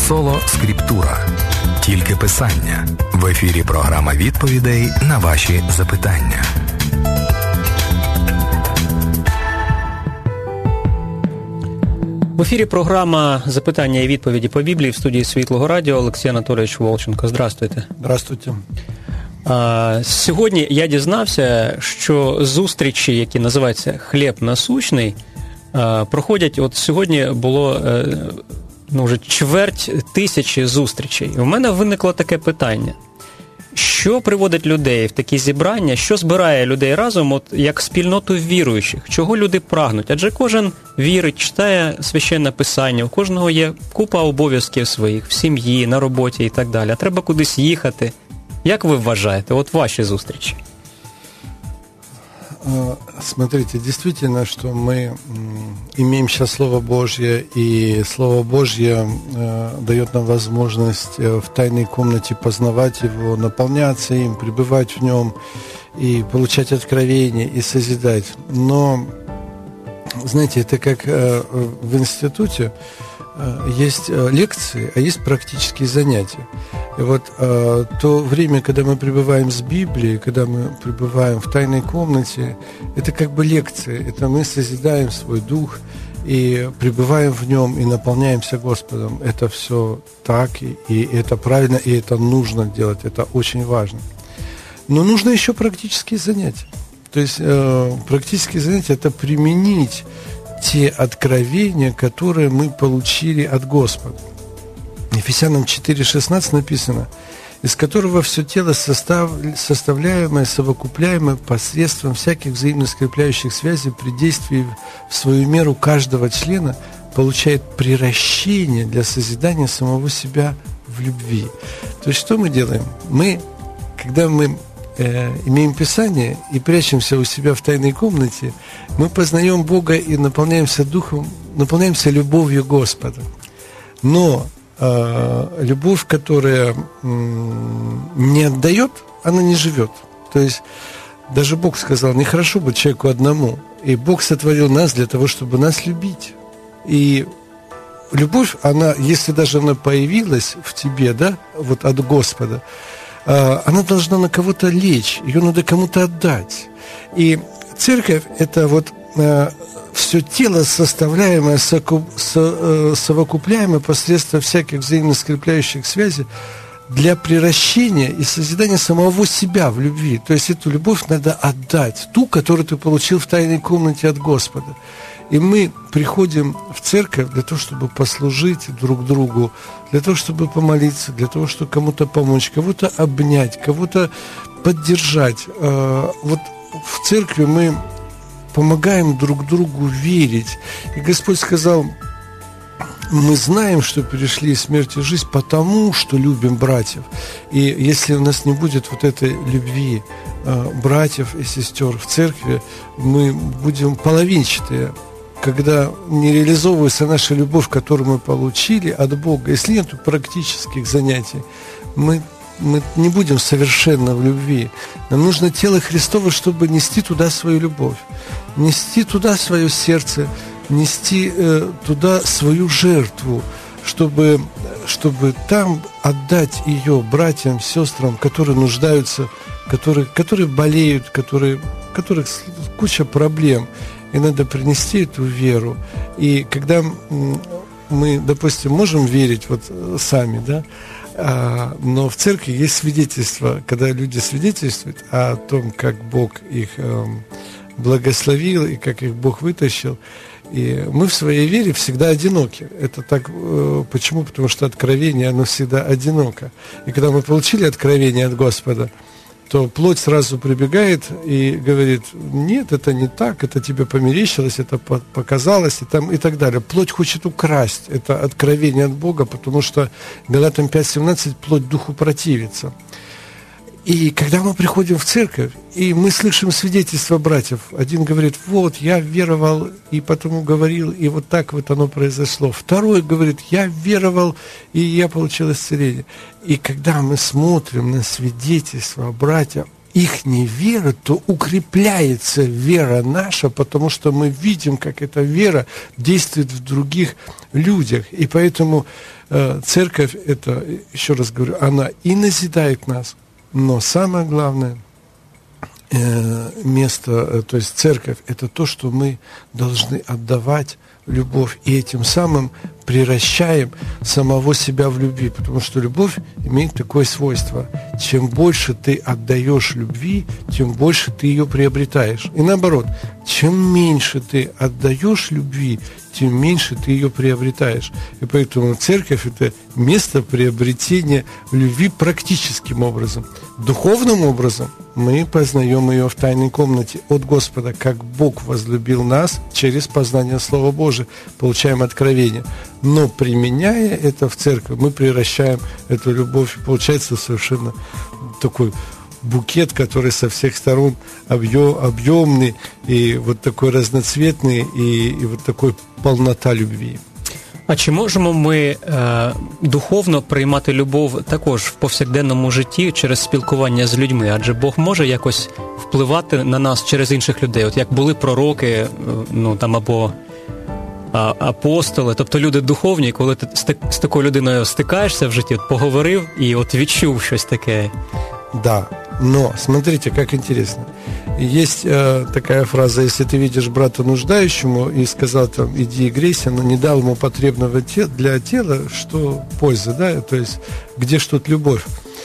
Соло Скриптура. Тільки писання. В ефірі програма відповідей на ваші запитання. В ефірі програма «Запитання і відповіді по Біблії» в студії Світлого Радіо. Олексій Анатолійович Волченко. Здравствуйте. Здравствуйте. Сьогодні я дізнався, що зустрічі, які називаються «Хліб насущний», проходять, от сьогодні було вже 250 зустрічей. У мене виникло таке питання. Що приводить людей в такі зібрання, що збирає людей разом, от як спільноту віруючих? Чого люди прагнуть? Адже кожен вірить, читає Священне Писання, у кожного є купа обов'язків своїх, в сім'ї, на роботі і так далі. А треба кудись їхати. Як ви вважаєте, от ваші зустрічі? Смотрите, действительно, что мы имеем сейчас Слово Божье, и Слово Божье дает нам возможность в тайной комнате познавать Его, наполняться им, пребывать в Нем, и получать откровения, и созидать. Но, знаете, это как в институте есть лекции, а есть практические занятия. И вот то время, когда мы пребываем с Библией, когда мы пребываем в тайной комнате, это как бы лекции, это мы созидаем свой дух и пребываем в нем, и наполняемся Господом. Это все так, и это правильно, и это нужно делать, это очень важно. Но нужно еще практические занятия. То есть практические занятия – это применить те откровения, которые мы получили от Господа. Ефесянам 4:16 написано: из которого все тело составляемое, совокупляемое посредством всяких взаимно скрепляющих связей при действии в свою меру каждого члена получает приращение для созидания самого себя в любви. То есть что мы делаем? Когда мы имеем Писание и прячемся у себя в тайной комнате, мы познаем Бога и наполняемся Духом, наполняемся любовью Господа. Но любовь, которая не отдает, она не живет. То есть даже Бог сказал, нехорошо быть человеку одному. И Бог сотворил нас для того, чтобы нас любить. И любовь, она, если даже она появилась в тебе, да, вот от Господа, она должна на кого-то лечь, ее надо кому-то отдать. И церковь – это вот все тело, составляемое, совокупляемое посредством всяких взаимно скрепляющих связей для приращения и созидания самого себя в любви. То есть эту любовь надо отдать, ту, которую ты получил в тайной комнате от Господа. И мы приходим в церковь для того, чтобы послужить друг другу, для того, чтобы помолиться, для того, чтобы кому-то помочь, кого-то обнять, кого-то поддержать. Вот в церкви мы помогаем друг другу верить. И Господь сказал, мы знаем, что перешли из смерти в жизнь, потому что любим братьев. И если у нас не будет вот этой любви братьев и сестер в церкви, мы будем половинчатые. Когда не реализовывается наша любовь, которую мы получили от Бога, если нет практических занятий, мы не будем совершенно в любви. Нам нужно тело Христово, чтобы нести туда свою любовь, нести туда свое сердце, нести туда свою жертву, чтобы там отдать ее братьям, сестрам, которые нуждаются, которые болеют, которых куча проблем. И надо принести эту веру. И когда мы, допустим, можем верить вот сами, да, но в церкви есть свидетельство, когда люди свидетельствуют о том, как Бог их благословил и как их Бог вытащил. И мы в своей вере всегда одиноки. Это так, почему? Потому что откровение, оно всегда одиноко. И когда мы получили откровение от Господа, то плоть сразу прибегает и говорит, нет, это не так, это тебе померещилось, это показалось, и так далее. Плоть хочет украсть это откровение от Бога, потому что Галатам 5:17 плоть духу противится. И когда мы приходим в церковь, и мы слышим свидетельства братьев, один говорит, вот, я веровал, и потом говорил, и вот так вот оно произошло. Второй говорит, я веровал, и я получил исцеление. И когда мы смотрим на свидетельства братьев, их вера, то укрепляется вера наша, потому что мы видим, как эта вера действует в других людях. И поэтому церковь, это, еще раз говорю, она и назидает нас, но самое главное место, то есть церковь, это то, что мы должны отдавать любовь, и этим самым превращаем самого себя в любви, потому что любовь имеет такое свойство: чем больше ты отдаешь любви, тем больше ты ее приобретаешь. И наоборот, чем меньше ты отдаешь любви, тем меньше ты ее приобретаешь. И поэтому церковь – это место приобретения любви практическим образом. Духовным образом мы познаем ее в тайной комнате от Господа, как Бог возлюбил нас через познание Слова Божия, получаем откровение. Но применяя это в церкви, мы превращаем эту любовь, получается совершенно такой букет, который со всех сторон объемный і вот такой разноцветный, і вот такой полнота любви. А чи можемо ми духовно приймати любов також в повсякденному житті через спілкування з людьми? Адже Бог може якось впливати на нас через інших людей, от як були пророки, ну там або апостоли, тобто люди духовні, коли ти з такою людиною стикаєшся в житті, от поговорив і от відчув щось таке. Да, но смотрите, как интересно. Есть такая фраза: если ты видишь брата нуждающему и сказал там иди и грейся, но не дал ему потребного для тела, что польза, да, то есть где ж тут любовь?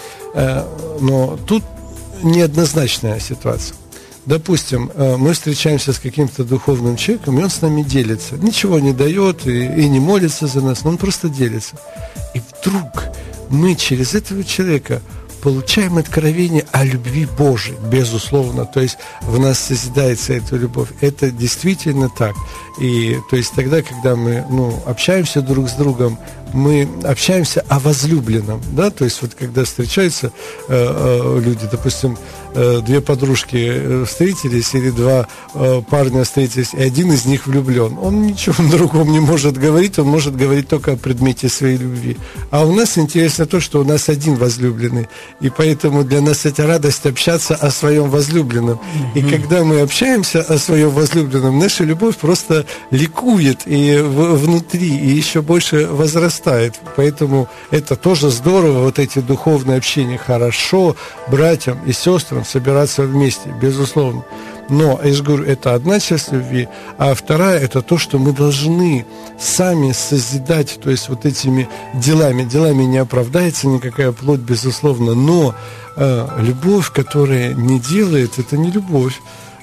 Но тут неоднозначная ситуация. Допустим, мы встречаемся с каким-то духовным человеком, и он с нами делится. Ничего не дает и не молится за нас, но он просто делится. И вдруг мы через этого человека получаем откровение о любви Божией, безусловно. То есть в нас созидается эта любовь. Это действительно так. И то есть тогда, когда мы общаемся друг с другом, мы общаемся о возлюбленном, да, то есть вот когда встречаются люди, допустим, две подружки встретились или два парня встретились, и один из них влюблен. Он ничего другом не может говорить, он может говорить только о предмете своей любви. А у нас интересно то, что у нас один возлюбленный, и поэтому для нас это радость общаться о своем возлюбленном. И когда мы общаемся о своем возлюбленном, наша любовь просто ликует и внутри, и еще больше возрастает. Поэтому это тоже здорово, вот эти духовные общения. Хорошо братьям и сестрам собираться вместе, безусловно. Но, я же говорю, это одна часть любви, а вторая – это то, что мы должны сами созидать, то есть вот этими делами. Делами не оправдается никакая плоть, безусловно, но любовь, которая не делает, это не любовь.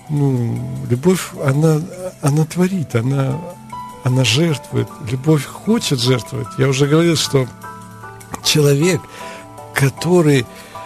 Любовь, она творит, она жертвует. Любовь хочет жертвовать. Я уже говорил, что человек, который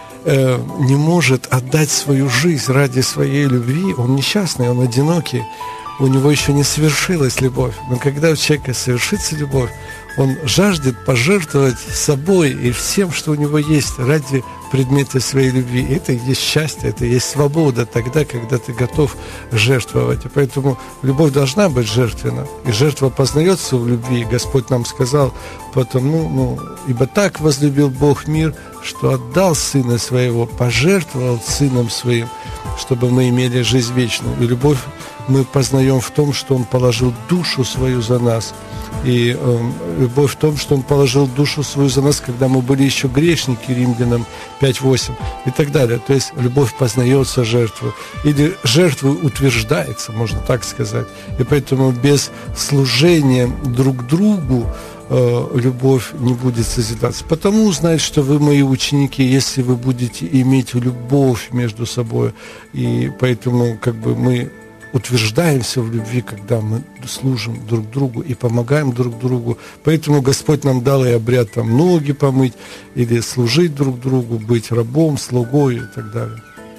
не может отдать свою жизнь ради своей любви, он несчастный, он одинокий, у него еще не совершилась любовь. Но когда у человека совершится любовь, он жаждет пожертвовать собой и всем, что у него есть, ради предмета своей любви. Это и есть счастье, это и есть свобода тогда, когда ты готов жертвовать. И поэтому любовь должна быть жертвенна. И жертва познается в любви. Господь нам сказал, потому, ибо так возлюбил Бог мир, что отдал Сына Своего, пожертвовал Сыном Своим, чтобы мы имели жизнь вечную. И любовь мы познаем в том, что Он положил душу свою за нас. И любовь в том, что Он положил душу свою за нас, когда мы были еще грешники, Римлянам 5:8 и так далее. То есть любовь познается жертвой, или жертвой утверждается, можно так сказать. И поэтому без служения друг другу любовь не будет созидаться. Потому узнать, что вы мои ученики, если вы будете иметь любовь между собой. И поэтому мы утверждаемся в любви, когда мы служим друг другу и помогаем друг другу. Поэтому Господь нам дал и обряд там ноги помыть, или служить друг другу, быть рабом, слугою і так далі.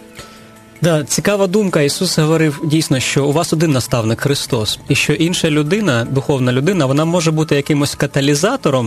Да, цікава думка. Ісус говорив дійсно, що у вас один наставник – Христос. І що інша людина, духовна людина, вона може бути якимось каталізатором,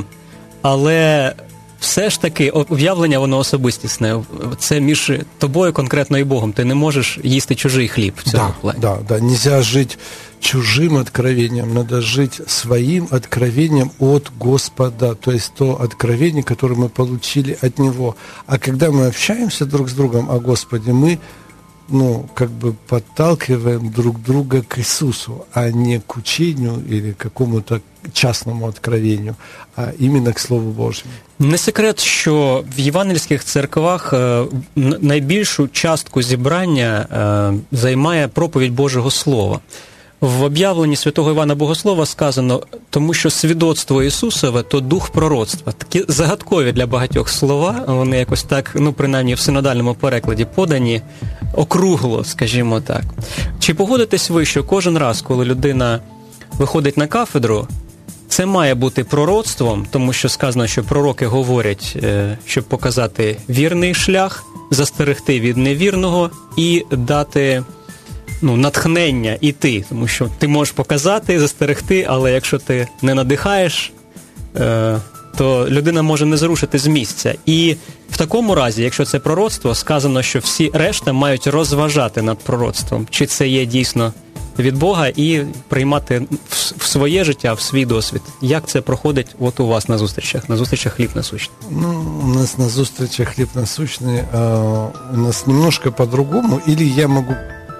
але все ж таки об'явлення воно особистісне. Це між тобою конкретно і Богом. Ти не можеш їсти чужий хліб в цьому плані. Да. Нельзя жить чужим откровением, надо жить своим откровением от Господа, то есть то откровение, которое мы получили от Него. А когда мы общаемся друг с другом о Господе, мы как бы подталкиваем друг друга к Иисусу, а не к учению или к какому-то частному откровению, а именно к Слову Божьему. Не секрет, що в євангельських церквах найбільшу частку зібрання займає проповідь Божого Слова. В об'явленні святого Івана Богослова сказано, тому що свідоцтво Ісусове – то дух пророцтва. Такі загадкові для багатьох слова, вони якось так, принаймні в синодальному перекладі подані округло, скажімо так. Чи погодитесь ви, що кожен раз, коли людина виходить на кафедру, це має бути пророцтвом, тому що сказано, що пророки говорять, щоб показати вірний шлях, застерегти від невірного і дати натхнення іти, тому що ти можеш показати, застерегти, але якщо ти не надихаєш, то людина може не зрушити з місця. І в такому разі, якщо це пророцтво, сказано, що всі решта мають розважати над пророцтвом, чи це є дійсно від Бога, і приймати в своє життя, в свій досвід. Як це проходить у вас на зустрічах «Хліб насущний»? У нас на зустрічах «Хліб насущний» у нас немножко по-другому, или я могу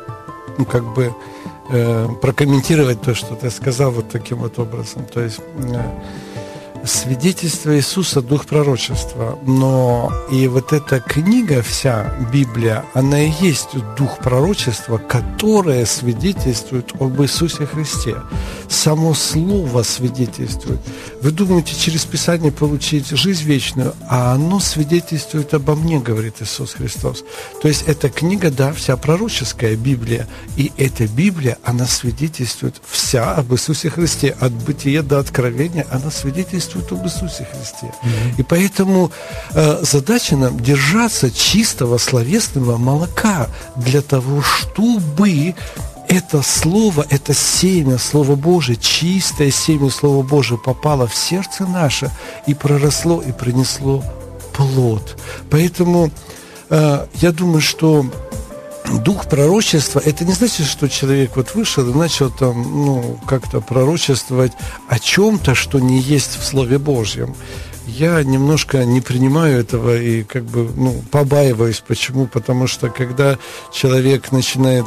прокомментировать то, что ты сказал вот таким вот образом. То есть свидетельство Иисуса – дух пророчества, но и вот эта книга вся, Библия, она и есть дух пророчества, которое свидетельствует об Иисусе Христе. Само Слово свидетельствует. Вы думаете, через Писание получить жизнь вечную, а оно свидетельствует обо мне, говорит Иисус Христос. То есть эта книга, да, вся пророческая Библия, и эта Библия, она свидетельствует вся об Иисусе Христе. От бытия до откровения она свидетельствует об Иисусе Христе. И поэтому задача нам держаться чистого словесного молока для того, чтобы это слово, это семя Слова Божие, чистое семя Слова Божие попало в сердце наше и проросло, и принесло плод. Поэтому я думаю, что дух пророчества, это не значит, что человек вышел и начал как-то пророчествовать о чем-то, что не есть в Слове Божьем. Я немножко не принимаю этого и побаиваюсь. Почему? Потому что когда человек начинает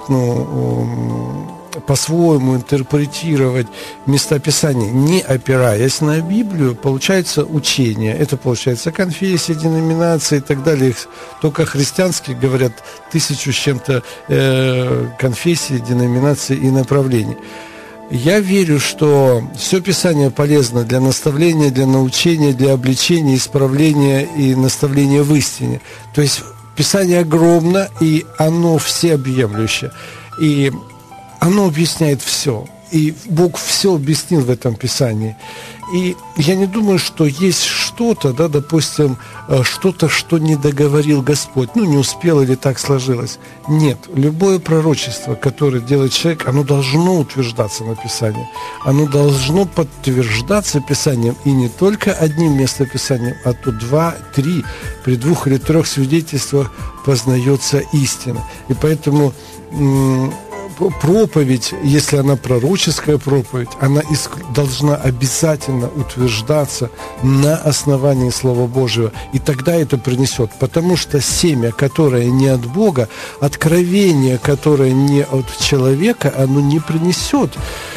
по-своему интерпретировать места Писания, не опираясь на Библию, получается учение. Это получается конфессии, деноминации и так далее. Их только христианские говорят 1000 с чем-то конфессий, деноминаций и направлений. Я верю, что все Писание полезно для наставления, для научения, для обличения, исправления и наставления в истине. То есть Писание огромно, и оно всеобъемлющее. И оно объясняет все. И Бог все объяснил в этом Писании. И я не думаю, что есть что-то, допустим, что-то, что не договорил Господь. Не успел или так сложилось. Нет. Любое пророчество, которое делает человек, оно должно утверждаться на Писании. Оно должно подтверждаться Писанием. И не только одним местописанием, а то 2, 3. При 2 или 3 свидетельствах познается истина. И поэтому проповедь, если она пророческая проповедь, она должна обязательно утверждаться на основании Слова Божьего. И тогда это принесет. Потому что семя, которое не от Бога, откровение, которое не от человека, оно не принесет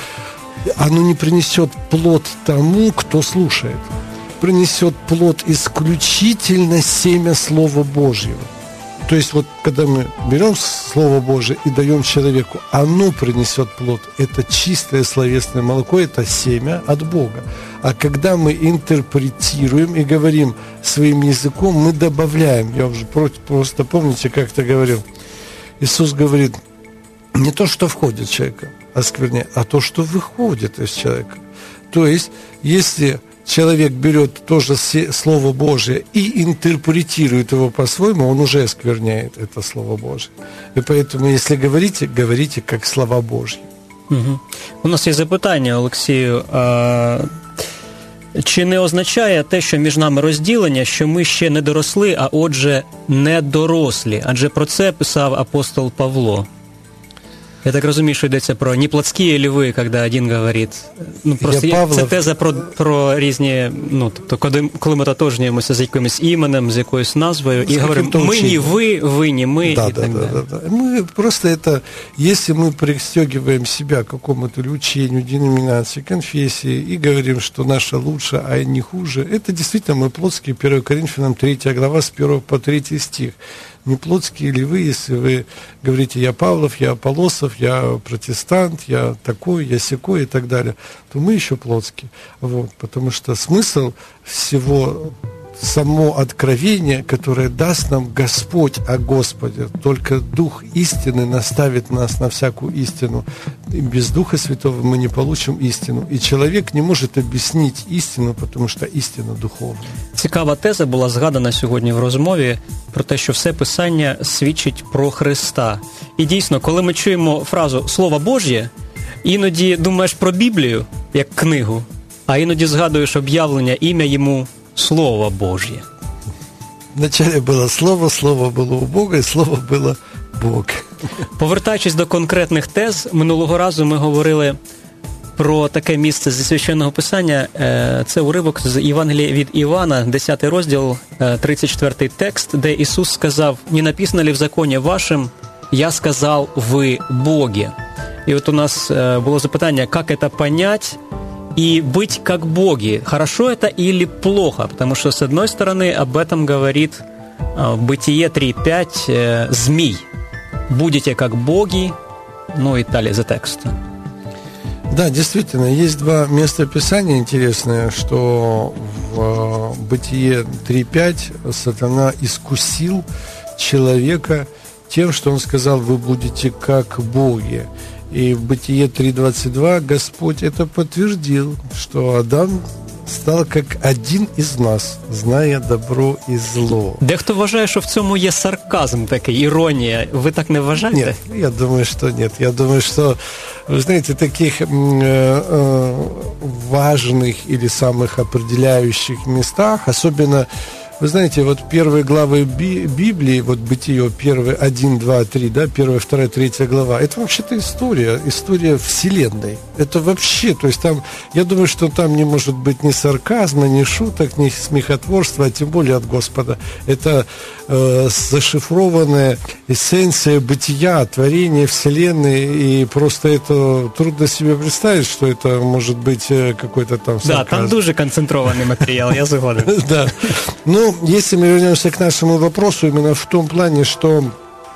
плод тому, кто слушает. Принесет плод исключительно семя Слова Божьего. То есть когда мы берем Слово Божие и даем человеку, оно принесет плод. Это чистое словесное молоко, это семя от Бога. А когда мы интерпретируем и говорим своим языком, мы добавляем. Я уже просто помните, как-то говорил. Иисус говорит, не то, что входит в человека, а то, что выходит из человека. То есть, если человек берет тоже Слово Божие и интерпретирует его по-своему, он уже оскверняет это Слово Божие. И поэтому, если говорите как слова Божьи. Угу. У нас є запитання, Олексію. Чи не означає те, що між нами розділення, що ми ще не доросли, а отже, недорослі? Адже про це писав апостол Павло. Я так розумію, що йдеться про не плотські льви, коли один говорить. Ну, просто це теза про різні, ну, тобто, коли ми тотожнюємося з якимось іменем, з якоюсь назвою, і говоримо, ми не ви не мы, да, и так далее. Да. Мы просто это, если мы пристегиваем себя к какому-то учению, деноминации, конфессии, и говорим, что наша лучше, а не хуже, это действительно мы плотские, 1 Коринфянам 3 глава, с 1 по 3 стих. Не плотские ли вы, если вы говорите, я Павлов, я Аполлосов, я протестант, я такой, я сякой и так далее, то мы еще плотские. Вот, потому что смысл всего, само откровение, которое даст нам Господь о Господе, только Дух истины наставит нас на всякую истину. И без Духа Святого мы не получим истину. И человек не может объяснить истину, потому что истина духовна. Цікава теза була згадана сьогодні в розмові про те, що все Писання свідчить про Христа. І дійсно, коли ми чуємо фразу «Слово Божє», іноді думаєш про Біблію, як книгу, а іноді згадуєш об'явлення, ім'я йому Слово Божє. Вначале было Слово, Слово было у Бога, и Слово было Бог. Повертаючись до конкретних тез, минулого разу ми говорили про таке місце зі Священного Писання. Це уривок з Євангелія від Івана, 10 розділ, 34 текст, де Ісус сказав: «Не написано ли в законі вашим, я сказав, ви Боги». І от у нас було запитання, як це понять, и быть как боги. Хорошо это или плохо? Потому что, с одной стороны, об этом говорит Бытие 3.5 «Змий». «Будете как боги», ну и далее за текстом. Да, действительно, есть два места Писания интересные, что в Бытие 3.5 сатана искусил человека тем, что он сказал: «Вы будете как боги». И в Бытие 3.22 Господь это подтвердил, что Адам стал как один из нас, зная добро и зло. Дехто вважає, що в цьому є сарказм такий, іронія. Ви так не вважаєте? Нет, я думаю, что нет. Я думаю, что, вы знаете, таких важных или самых определяющих местах, особенно, вы знаете, вот первые главы Библии, вот Бытие, 1, 2, 3, да, 1, 2, 3 глава, это вообще-то история Вселенной. Это вообще, то есть там, я думаю, что там не может быть ни сарказма, ни шуток, ни смехотворства, а тем более от Господа. Это зашифрованная эссенция бытия, творения Вселенной, и просто это трудно себе представить, что это может быть какой-то там сарказм. Да, там дуже концентрованный материал, я согласен. Да. Ну, если мы вернемся к нашему вопросу, именно в том плане, что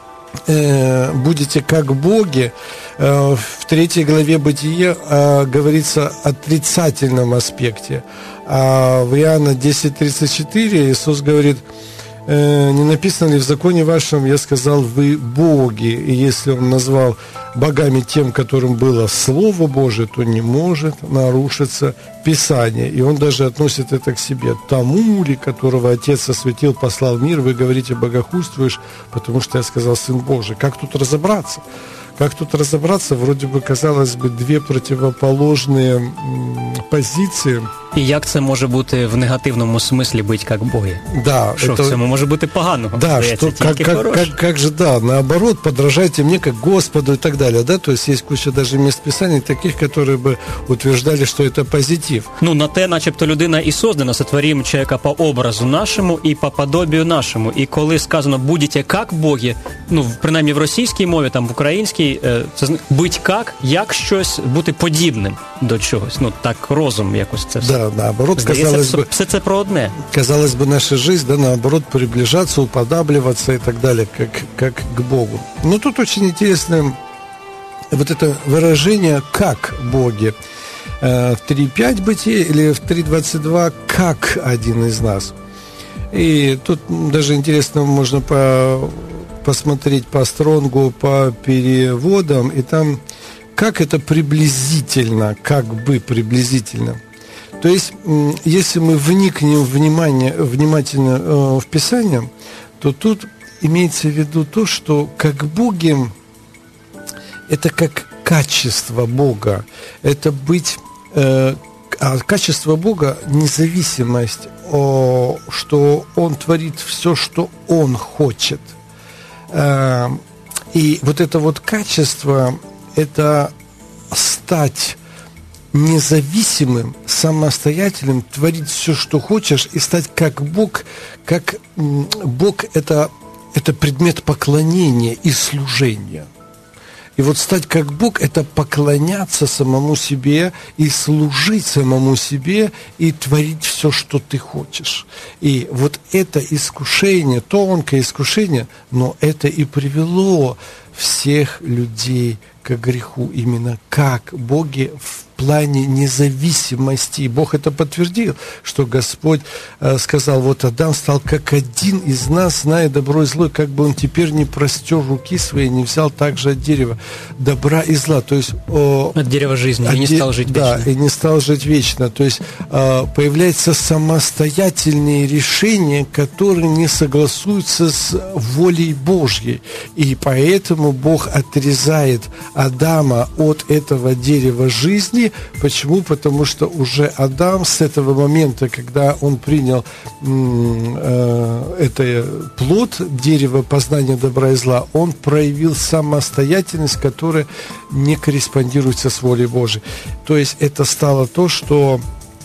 будете как боги, в 3 главе Бытия говорится о отрицательном аспекте. А в Иоанна 10:34 Иисус говорит: «Не написано ли в законе вашем, я сказал, вы боги». И если он назвал богами тем, которым было Слово Божие, то не может нарушиться Писание. И он даже относит это к себе. Тому ли, которого Отец осветил, послал в мир, вы говорите, богохульствуешь, потому что я сказал, Сын Божий. Как тут разобраться? Как тут разобраться? Вроде бы, казалось бы, две противоположные позиции. І як це може бути в негативному смислі бути як боги? Да, що это... в цьому може бути поганого? Да, что, как же, да, наоборот, подражайте мне как Господу и так далее, да, то есть есть куча даже мест Писаний таких, которые бы утверждали, что это позитив. Ну, на те, начебто, людина і создана, сотворим человека по образу нашому і по подобію нашому. І коли сказано «будете как боги», ну, принаймні в російській мові, там в українській, це «бить як щось, бути подібним до чогось». Ну, так розум якось це все. Да, наоборот, здається, казалось бы... Все це про одне. Казалось бы, наша жизнь, да, наоборот, приближаться, уподабливаться и так далее, как к Богу. Но тут очень интересное вот это выражение «как боги». В 3.5 Бытие или в 3.22 «как один из нас». И тут даже интересно, можно посмотреть по Стронгу, по переводам, и там «как» это приблизительно, как бы приблизительно. То есть, если мы вникнем внимательно в Писание, то тут имеется в виду то, что как боги, это как качество Бога, это быть, а качество Бога – независимость, что Он творит все, что Он хочет. И вот это вот качество это стать независимым, самостоятельным, творить все, что хочешь, и стать как Бог. Как Бог – это предмет поклонения и служения. И вот стать как Бог – это поклоняться самому себе и служить самому себе и творить все, что ты хочешь. И вот это искушение, тонкое искушение, но это и привело всех людей к греху, именно как боги в плане независимости. Бог это подтвердил, что Господь сказал, вот Адам стал как один из нас, зная добро и зло, как бы он теперь не простер руки свои, не взял также от дерева добра и зла. То есть, от дерева жизни, и не стал жить вечно. Да, и не стал жить вечно. То есть появляются самостоятельные решения, которые не согласуются с волей Божьей. И поэтому Бог отрезает Адама от этого дерева жизни. Почему? Потому что уже Адам с этого момента, когда он принял это плод дерева познания добра и зла, он проявил самостоятельность, которая не корреспондируется с волей Божией. То есть это стало то, что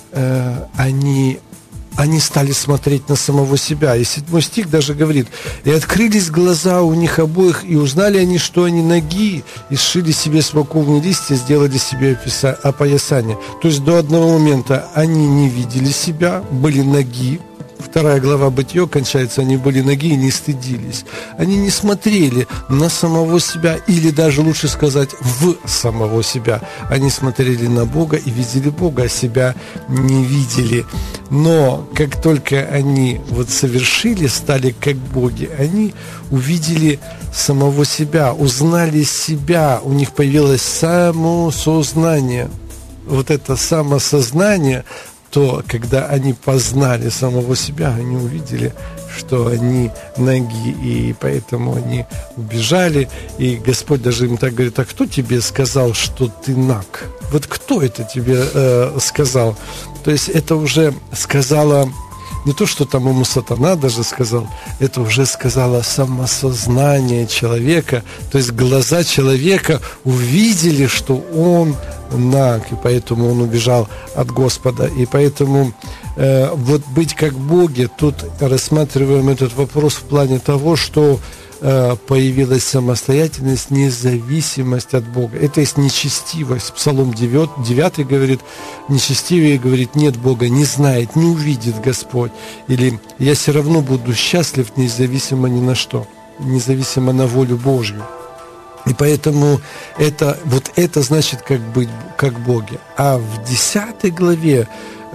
они стали смотреть на самого себя. И 7 стих даже говорит: «И открылись глаза у них обоих, и узнали они, что они ноги, и сшили себе смоковные листья, сделали себе опоясание». То есть до одного момента они не видели себя, были ноги. 2 глава Бытие кончается, они были ноги и не стыдились. Они не смотрели на самого себя, или даже лучше сказать, в самого себя. Они смотрели на Бога и видели Бога, а себя не видели. Но как только они вот совершили, стали как боги, они увидели самого себя, узнали себя, у них появилось самосознание. Вот это самосознание, то, когда они познали самого себя, они увидели, что они ноги, и поэтому они убежали, и Господь даже им так говорит: а кто тебе сказал, что ты наг? Вот кто это тебе сказал? То есть это уже сказала не то, что там ему сатана даже сказал, это уже сказала самосознание человека, то есть глаза человека увидели, что он наг, и поэтому он убежал от Господа. И поэтому вот быть как боги, тут рассматриваем этот вопрос в плане того, что появилась самостоятельность, независимость от Бога. Это есть нечестивость. Псалом 9 говорит: нечестивый говорит, нет Бога, не знает, не увидит Господь. Или я все равно буду счастлив, независимо ни на что, независимо на волю Божью. И поэтому это значит как быть как боги. А в 10 главе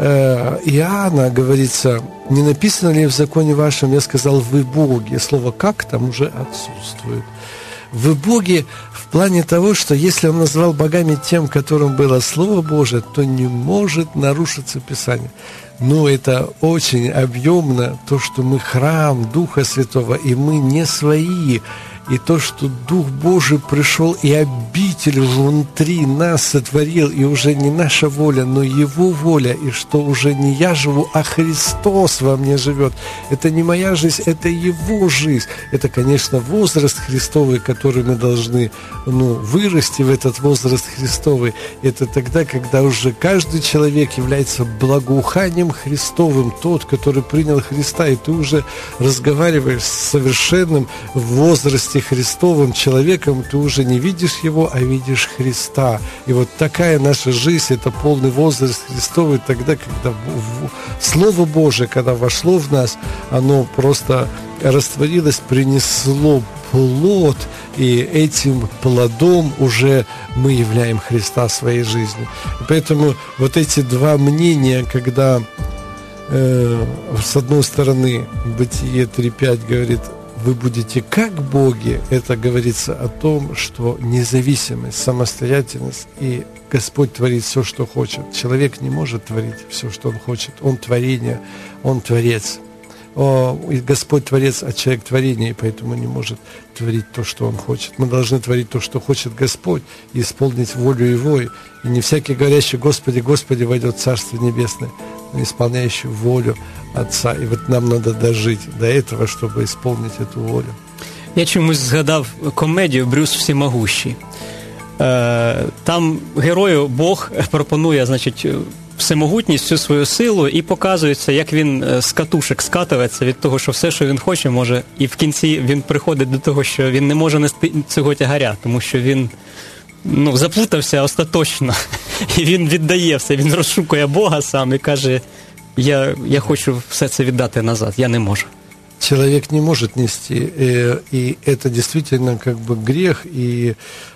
Иоанна говорится: не написано ли в законе вашем, я сказал, вы боги. Слово «как» там уже отсутствует. Вы боги в плане того, что если он назвал богами тем, которым было Слово Божие, то не может нарушиться Писание. Но это очень объемно, то, что мы храм Духа Святого, и мы не свои. И то, что Дух Божий пришел и обитель внутри нас сотворил, и уже не наша воля, но Его воля, и что уже не я живу, а Христос во мне живет. Это не моя жизнь, это Его жизнь. Это, конечно, возраст Христовый, который мы должны вырасти в этот возраст Христовый. Это тогда, когда уже каждый человек является благоуханием Христовым, тот, который принял Христа, и ты уже разговариваешь с совершенным в возрасте Христовым человеком, ты уже не видишь его, а видишь Христа. И вот такая наша жизнь, это полный возраст Христовый, тогда, когда Слово Божие, когда вошло в нас, оно просто растворилось, принесло плод, и этим плодом уже мы являем Христа своей жизнью. И поэтому вот эти два мнения, когда с одной стороны Бытие 3:5 говорит: вы будете как боги, это говорится о том, что независимость, самостоятельность, и Господь творит все, что хочет. Человек не может творить все, что он хочет. Он творение, он творец. И Господь творец, а человек творение, и поэтому не может творить то, что он хочет. Мы должны творить то, что хочет Господь, и исполнить волю Его. И не всякий, говорящий: Господи, Господи, войдет в Царство Небесное, но исполняющий волю Отца. І от нам треба дожити до этого, щоб исполнить эту волю. Я чомусь згадав комедію «Брюс всемогущий». Там герою Бог пропонує, значить, всемогутність, всю свою силу, і показується, як він з катушек скатується від того, що все, що він хоче, може, і в кінці він приходить до того, що він не може нести цього тягаря, тому що він заплутався остаточно, і він віддає все, він розшукує Бога сам і каже, я хочу все це віддати назад, я не можу. Человек не может нести, и это действительно как бы грех, и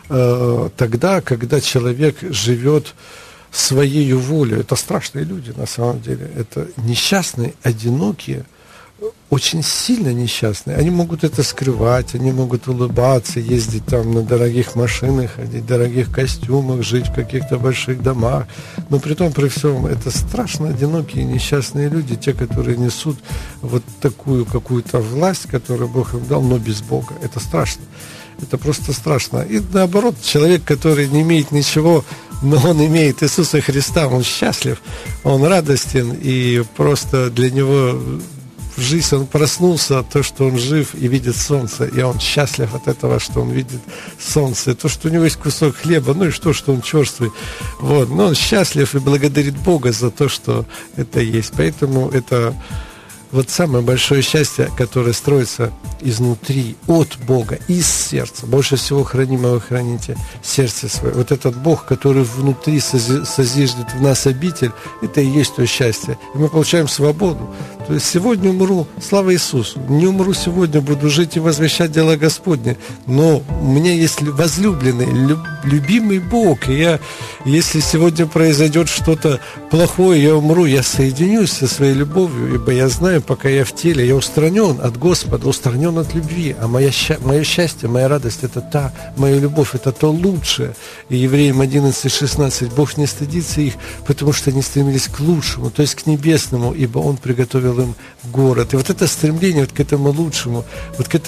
тогда, когда человек живет своей волей, это страшные люди на самом деле, это несчастные, одинокие, очень сильно несчастные. Они могут это скрывать, они могут улыбаться, ездить там на дорогих машинах, ходить в дорогих костюмах, жить в каких-то больших домах. Но при том, при всем, это страшно одинокие несчастные люди, те, которые несут вот такую какую-то власть, которую Бог им дал, но без Бога. Это страшно. Это просто страшно. И наоборот, человек, который не имеет ничего, но он имеет Иисуса Христа, он счастлив, он радостен, и просто для него в жизнь он проснулся от того, что он жив и видит солнце, и он счастлив от этого, что он видит солнце, то, что у него есть кусок хлеба, ну и что он черствый, вот, но он счастлив и благодарит Бога за то, что это есть, поэтому это вот самое большое счастье, которое строится изнутри, от Бога, из сердца. Больше всего хранимого храните сердце свое. Вот этот Бог, который внутри созиждет в нас обитель, это и есть то счастье. И мы получаем свободу. То есть сегодня умру, слава Иисусу, не умру сегодня, буду жить и возвещать дела Господне. Но у меня есть возлюбленный, любимый Бог. И если сегодня произойдет что-то плохое, я умру, я соединюсь со своей любовью, ибо я знаю, пока я в теле, я устранен от Господа, устранен от любви, а мое счастье, моя радость, это моя любовь, это то лучшее. И Евреям 11:16, Бог не стыдится их, потому что они стремились к лучшему, то есть к небесному, ибо Он приготовил им город. И вот это стремление вот к этому лучшему, вот к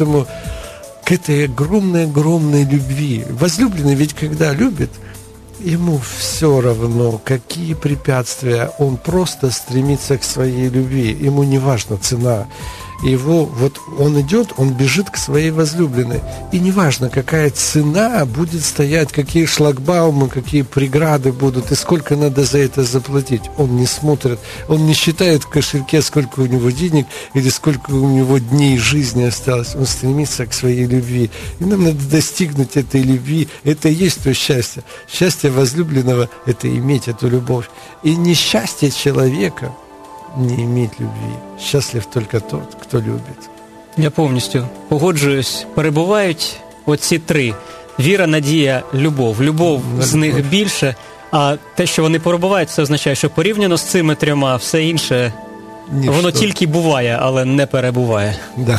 этой огромной любви. Возлюбленный ведь когда любит, ему все равно, какие препятствия, он просто стремится к своей любви, ему не важна цена. Его, вот он идет, он бежит к своей возлюбленной. И неважно, какая цена будет стоять, какие шлагбаумы, какие преграды будут, и сколько надо за это заплатить. Он не смотрит, он не считает в кошельке, сколько у него денег или сколько у него дней жизни осталось. Он стремится к своей любви. И нам надо достигнуть этой любви. Это и есть то счастье. Счастье возлюбленного – это иметь эту любовь. И несчастье человека – не иметь любви. Счастлив только тот, хто любить. Я повністю погоджуюсь. Перебувають оці три. Віра, надія, любов. Любов з них більше, а те, що вони перебувають, це означає, що порівняно з цими трьома все інше, воно тільки буває, але не перебуває. Да.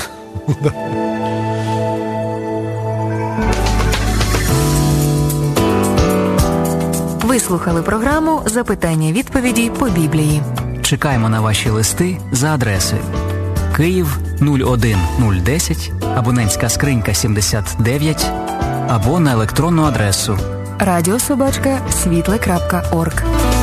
Ви слухали програму «Запитання-відповіді по Біблії». Чекаємо на ваші листи за адресою Київ 01010, абонентська скринька 79, або на електронну адресу radio@світле.орг.